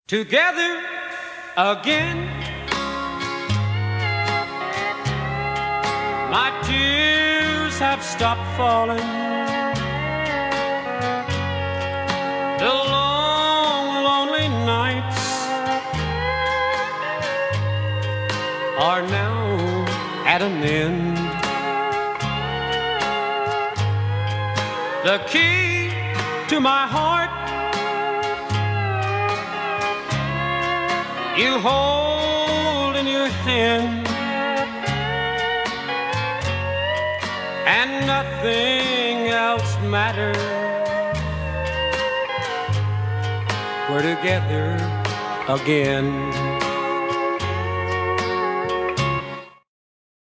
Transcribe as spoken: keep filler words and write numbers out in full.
Together again. My tears have stopped falling. The long, lonely nights are now at an end. The key to my heart you hold in your hand, and nothing else matters. We're together again.